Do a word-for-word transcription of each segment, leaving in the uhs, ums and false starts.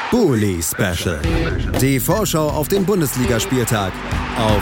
Bully Special. Die Vorschau auf den Bundesligaspieltag auf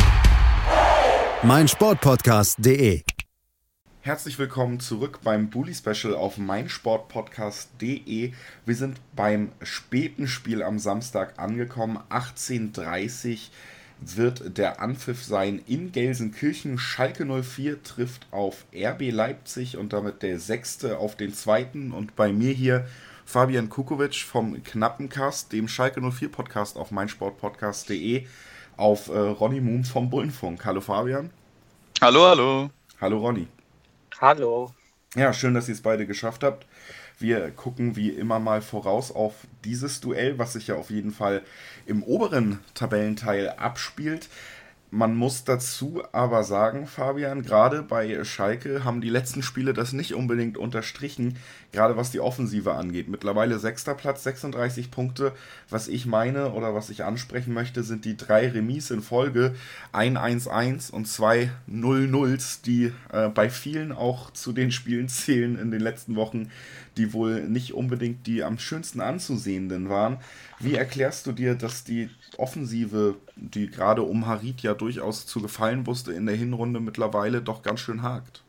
meinsportpodcast punkt de. Herzlich willkommen zurück beim Bully Special auf meinsportpodcast punkt de. Wir sind beim späten Spiel am Samstag angekommen. achtzehn Uhr dreißig wird der Anpfiff sein in Gelsenkirchen. Schalke null vier trifft auf R B Leipzig und damit der sechste auf den zweiten. Und bei mir hier Fabian Kukovic vom Knappencast, dem Schalke null vier Podcast auf meinsportpodcast punkt de, auf äh, Ronny Moom vom Bullenfunk. Hallo Fabian. Hallo, hallo. Hallo Ronny. Hallo. Ja, schön, dass ihr es beide geschafft habt. Wir gucken wie immer mal voraus auf dieses Duell, was sich ja auf jeden Fall im oberen Tabellenteil abspielt. Man muss dazu aber sagen, Fabian, gerade bei Schalke haben die letzten Spiele das nicht unbedingt unterstrichen, gerade was die Offensive angeht. Mittlerweile sechster Platz, sechsunddreißig Punkte. Was ich meine oder was ich ansprechen möchte, sind die drei Remis in Folge, ein eins eins und zwei null nulls, die äh, bei vielen auch zu den Spielen zählen in den letzten Wochen, die wohl nicht unbedingt die am schönsten anzusehenden waren. Wie erklärst du dir, dass die Offensive, die gerade um Harit ja durchaus zu gefallen wusste, in der Hinrunde mittlerweile doch ganz schön hakt?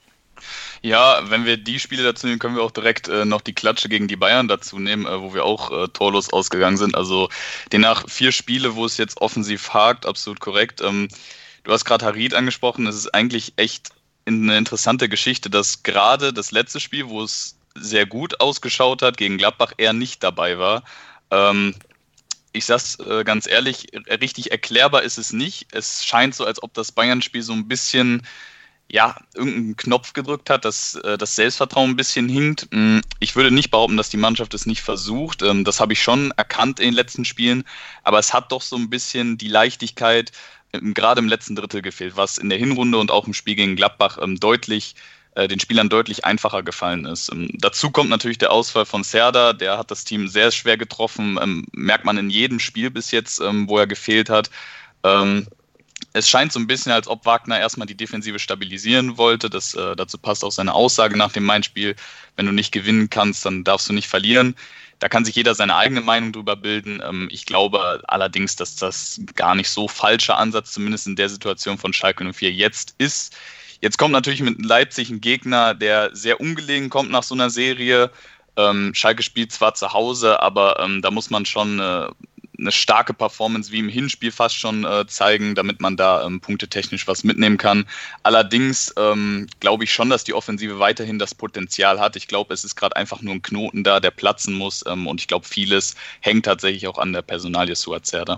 Ja, wenn wir die Spiele dazu nehmen, können wir auch direkt äh, noch die Klatsche gegen die Bayern dazu nehmen, äh, wo wir auch äh, torlos ausgegangen sind. Also demnach vier Spiele, wo es jetzt offensiv hakt, absolut korrekt. Ähm, du hast gerade Harit angesprochen, es ist eigentlich echt eine interessante Geschichte, dass gerade das letzte Spiel, wo es sehr gut ausgeschaut hat, gegen Gladbach eher nicht dabei war. Ähm, ich sag's äh, ganz ehrlich, richtig erklärbar ist es nicht. Es scheint so, als ob das Bayern-Spiel so ein bisschen, ja, irgendeinen Knopf gedrückt hat, dass äh, das Selbstvertrauen ein bisschen hinkt. Ich würde nicht behaupten, dass die Mannschaft es nicht versucht. Ähm, das habe ich schon erkannt in den letzten Spielen. Aber es hat doch so ein bisschen die Leichtigkeit, ähm, gerade im letzten Drittel gefehlt, was in der Hinrunde und auch im Spiel gegen Gladbach ähm, deutlich den Spielern deutlich einfacher gefallen ist. Ähm, dazu kommt natürlich der Ausfall von Serdar, der hat das Team sehr schwer getroffen, ähm, merkt man in jedem Spiel bis jetzt, ähm, wo er gefehlt hat. Ähm, es scheint so ein bisschen, als ob Wagner erstmal die Defensive stabilisieren wollte. Das, äh, dazu passt auch seine Aussage nach dem Main-Spiel, wenn du nicht gewinnen kannst, dann darfst du nicht verlieren. Da kann sich jeder seine eigene Meinung drüber bilden. Ähm, ich glaube allerdings, dass das gar nicht so falscher Ansatz, zumindest in der Situation von Schalke null vier jetzt ist. Jetzt kommt natürlich mit Leipzig ein Gegner, der sehr ungelegen kommt nach so einer Serie. Ähm, Schalke spielt zwar zu Hause, aber ähm, da muss man schon äh, eine starke Performance wie im Hinspiel fast schon äh, zeigen, damit man da ähm, punktetechnisch was mitnehmen kann. Allerdings ähm, glaube ich schon, dass die Offensive weiterhin das Potenzial hat. Ich glaube, es ist gerade einfach nur ein Knoten da, der platzen muss. Ähm, und ich glaube, vieles hängt tatsächlich auch an der Personalie Suat Serdar.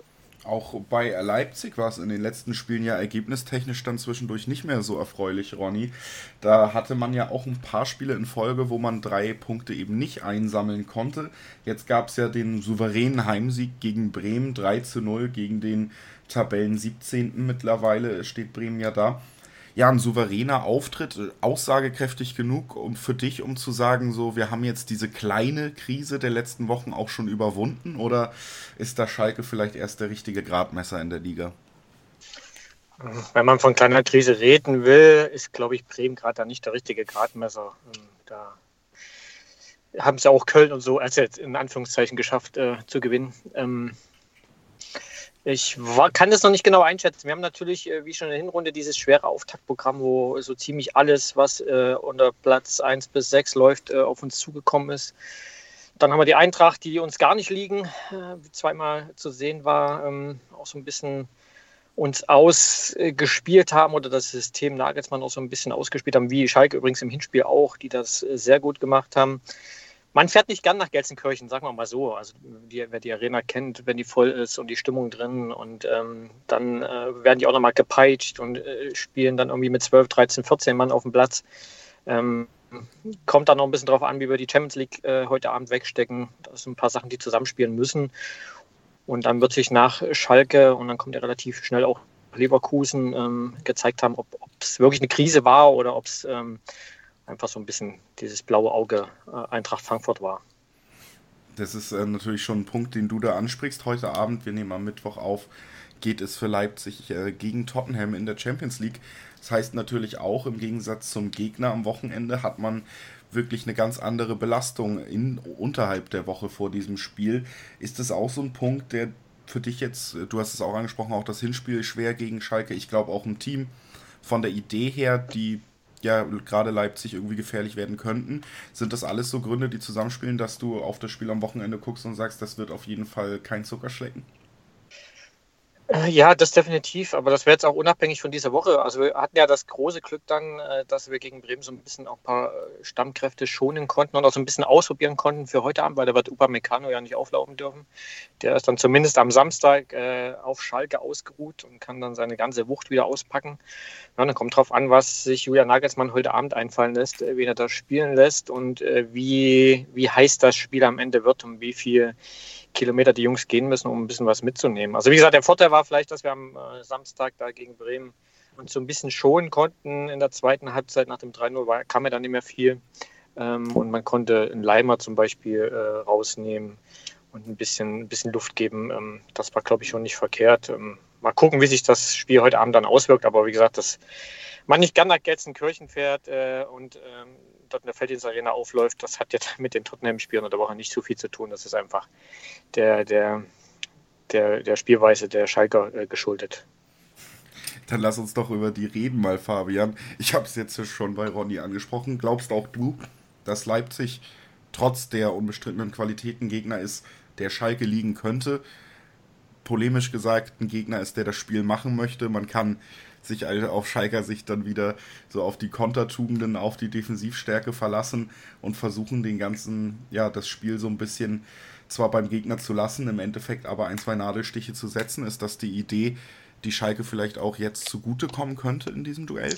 Auch bei Leipzig war es in den letzten Spielen ja ergebnistechnisch dann zwischendurch nicht mehr so erfreulich, Ronny. Da hatte man ja auch ein paar Spiele in Folge, wo man drei Punkte eben nicht einsammeln konnte. Jetzt gab es ja den souveränen Heimsieg gegen Bremen, drei zu null gegen den Tabellen siebzehnten mittlerweile steht Bremen ja da. Ja, ein souveräner Auftritt, aussagekräftig genug um für dich, um zu sagen, so, wir haben jetzt diese kleine Krise der letzten Wochen auch schon überwunden, oder ist da Schalke vielleicht erst der richtige Gradmesser in der Liga? Wenn man von kleiner Krise reden will, ist, glaube ich, Bremen gerade da nicht der richtige Gradmesser. Da haben es ja auch Köln und so, also jetzt in Anführungszeichen, geschafft äh, zu gewinnen. Ähm, Ich war, kann das noch nicht genau einschätzen. Wir haben natürlich, äh, wie schon in der Hinrunde, dieses schwere Auftaktprogramm, wo so ziemlich alles, was äh, unter Platz eins bis sechs läuft, äh, auf uns zugekommen ist. Dann haben wir die Eintracht, die uns gar nicht liegen, äh, zweimal zu sehen war, ähm, auch so ein bisschen uns ausgespielt haben oder das System Nagelsmann auch so ein bisschen ausgespielt haben, wie Schalke übrigens im Hinspiel auch, die das äh, sehr gut gemacht haben. Man fährt nicht gern nach Gelsenkirchen, sagen wir mal so. Also die, wer die Arena kennt, wenn die voll ist und die Stimmung drin und ähm, dann äh, werden die auch nochmal gepeitscht und äh, spielen dann irgendwie mit zwölf, dreizehn, vierzehn Mann auf dem Platz. Ähm, kommt dann noch ein bisschen drauf an, wie wir die Champions League äh, heute Abend wegstecken. Das sind ein paar Sachen, die zusammenspielen müssen. Und dann wird sich nach Schalke und dann kommt ja relativ schnell auch Leverkusen ähm, gezeigt haben, ob es wirklich eine Krise war oder ob es ähm, einfach so ein bisschen dieses blaue Auge äh, Eintracht Frankfurt war. Das ist äh, natürlich schon ein Punkt, den du da ansprichst. Heute Abend, wir nehmen am Mittwoch auf, geht es für Leipzig äh, gegen Tottenham in der Champions League. Das heißt natürlich auch, im Gegensatz zum Gegner am Wochenende hat man wirklich eine ganz andere Belastung in, unterhalb der Woche vor diesem Spiel. Ist das auch so ein Punkt, der für dich jetzt, du hast es auch angesprochen, auch das Hinspiel schwer gegen Schalke, ich glaube auch im Team von der Idee her, die ja gerade Leipzig irgendwie gefährlich werden könnten. Sind das alles so Gründe, die zusammenspielen, dass du auf das Spiel am Wochenende guckst und sagst, das wird auf jeden Fall kein Zuckerschlecken? Ja, das definitiv, aber das wäre jetzt auch unabhängig von dieser Woche. Also wir hatten ja das große Glück dann, dass wir gegen Bremen so ein bisschen auch ein paar Stammkräfte schonen konnten und auch so ein bisschen ausprobieren konnten für heute Abend, weil da wird Upamecano ja nicht auflaufen dürfen. Der ist dann zumindest am Samstag äh, auf Schalke ausgeruht und kann dann seine ganze Wucht wieder auspacken. Ja, dann kommt drauf an, was sich Julian Nagelsmann heute Abend einfallen lässt, wen er da spielen lässt und äh, wie, wie heiß das Spiel am Ende wird und wie viel Kilometer die Jungs gehen müssen, um ein bisschen was mitzunehmen. Also wie gesagt, der Vorteil war vielleicht, dass wir am äh, Samstag da gegen Bremen uns so ein bisschen schonen konnten. In der zweiten Halbzeit nach dem drei null war, kam ja dann nicht mehr viel. Ähm, und man konnte einen Leimer zum Beispiel äh, rausnehmen und ein bisschen, ein bisschen Luft geben. Ähm, das war, glaube ich, schon nicht verkehrt. Ähm, mal gucken, wie sich das Spiel heute Abend dann auswirkt. Aber wie gesagt, dass man nicht gern nach Gelsenkirchen fährt äh, und ähm, dort in der Felddienst-Arena aufläuft, das hat jetzt mit den Tottenham-Spielern der Woche nicht so viel zu tun. Das ist einfach der, der, der, der Spielweise der Schalker äh, geschuldet. Dann lass uns doch über die reden mal, Fabian. Ich habe es jetzt schon bei Ronny angesprochen. Glaubst auch du, dass Leipzig trotz der unbestrittenen Qualitäten Gegner ist, der Schalke liegen könnte? Polemisch gesagt, ein Gegner ist, der das Spiel machen möchte. Man kann sich auf Schalker Sicht dann wieder so auf die Kontertugenden, auf die Defensivstärke verlassen und versuchen den ganzen, ja, das Spiel so ein bisschen zwar beim Gegner zu lassen, im Endeffekt aber ein, zwei Nadelstiche zu setzen. Ist das die Idee, die Schalke vielleicht auch jetzt zugutekommen könnte in diesem Duell?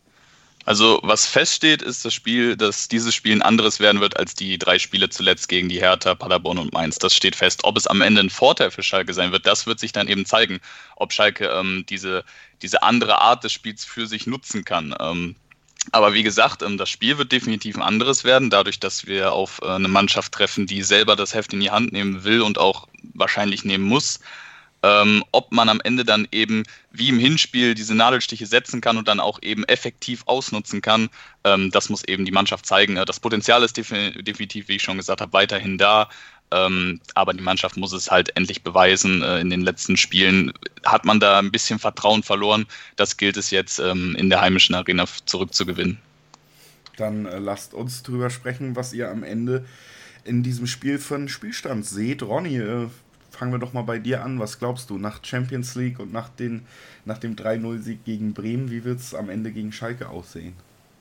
Also was feststeht, ist das Spiel, dass dieses Spiel ein anderes werden wird als die drei Spiele zuletzt gegen die Hertha, Paderborn und Mainz. Das steht fest. Ob es am Ende ein Vorteil für Schalke sein wird, das wird sich dann eben zeigen, ob Schalke ähm, diese, diese andere Art des Spiels für sich nutzen kann. Ähm, aber wie gesagt, ähm, das Spiel wird definitiv ein anderes werden, dadurch, dass wir auf äh, eine Mannschaft treffen, die selber das Heft in die Hand nehmen will und auch wahrscheinlich nehmen muss. Ähm, ob man am Ende dann eben wie im Hinspiel diese Nadelstiche setzen kann und dann auch eben effektiv ausnutzen kann, ähm, das muss eben die Mannschaft zeigen. Das Potenzial ist definitiv, wie ich schon gesagt habe, weiterhin da, ähm, aber die Mannschaft muss es halt endlich beweisen. Äh, in den letzten Spielen hat man da ein bisschen Vertrauen verloren. Das gilt es jetzt ähm, in der heimischen Arena zurückzugewinnen. Dann äh, lasst uns drüber sprechen, was ihr am Ende in diesem Spiel für einen Spielstand seht. Ronny, äh, fangen wir doch mal bei dir an. Was glaubst du, nach Champions League und nach, den, nach dem drei null Sieg gegen Bremen, wie wird es am Ende gegen Schalke aussehen?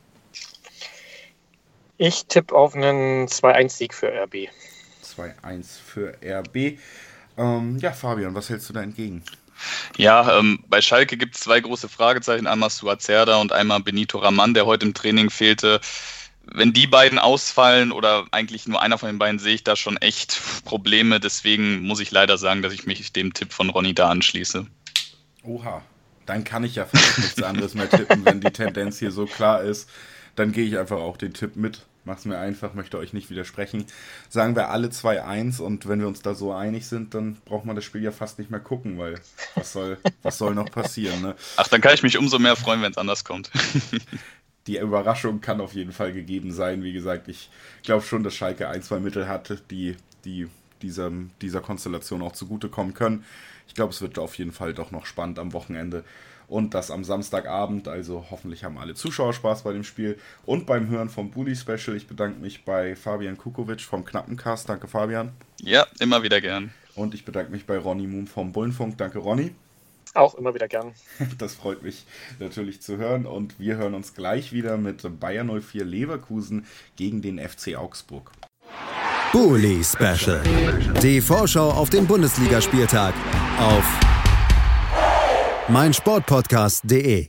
Ich tippe auf einen zwei eins Sieg für R B. zwei eins für R B. Ähm, ja, Fabian, was hältst du da entgegen? Ja, ähm, bei Schalke gibt es zwei große Fragezeichen. Einmal Suazerda und einmal Benito Raman, der heute im Training fehlte. Wenn die beiden ausfallen oder eigentlich nur einer von den beiden, sehe ich da schon echt Probleme. Deswegen muss ich leider sagen, dass ich mich dem Tipp von Ronny da anschließe. Oha, dann kann ich ja fast nichts anderes mehr tippen, wenn die Tendenz hier so klar ist. Dann gehe ich einfach auch den Tipp mit. Mach's mir einfach, möchte euch nicht widersprechen. Sagen wir alle zwei eins und wenn wir uns da so einig sind, dann braucht man das Spiel ja fast nicht mehr gucken, weil was soll, was soll noch passieren, ne? Ach, dann kann ich mich umso mehr freuen, wenn es anders kommt. Die Überraschung kann auf jeden Fall gegeben sein. Wie gesagt, ich glaube schon, dass Schalke ein, zwei Mittel hat, die, die dieser, dieser Konstellation auch zugutekommen können. Ich glaube, es wird auf jeden Fall doch noch spannend am Wochenende. Und das am Samstagabend, also hoffentlich haben alle Zuschauer Spaß bei dem Spiel und beim Hören vom Bully Special. Ich bedanke mich bei Fabian Kukovic vom Knappencast. Danke, Fabian. Ja, immer wieder gern. Und ich bedanke mich bei Ronny Moon vom Bullenfunk. Danke, Ronny. Auch immer wieder gern. Das freut mich natürlich zu hören und wir hören uns gleich wieder mit Bayer null vier Leverkusen gegen den F C Augsburg. Bully Special. Die Vorschau auf den Bundesligaspieltag auf meinsportpodcast punkt de.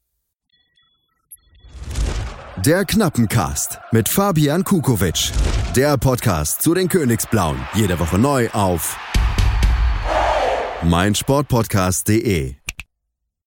Der Knappencast mit Fabian Kukovic. Der Podcast zu den Königsblauen. Jede Woche neu auf meinsportpodcast punkt de.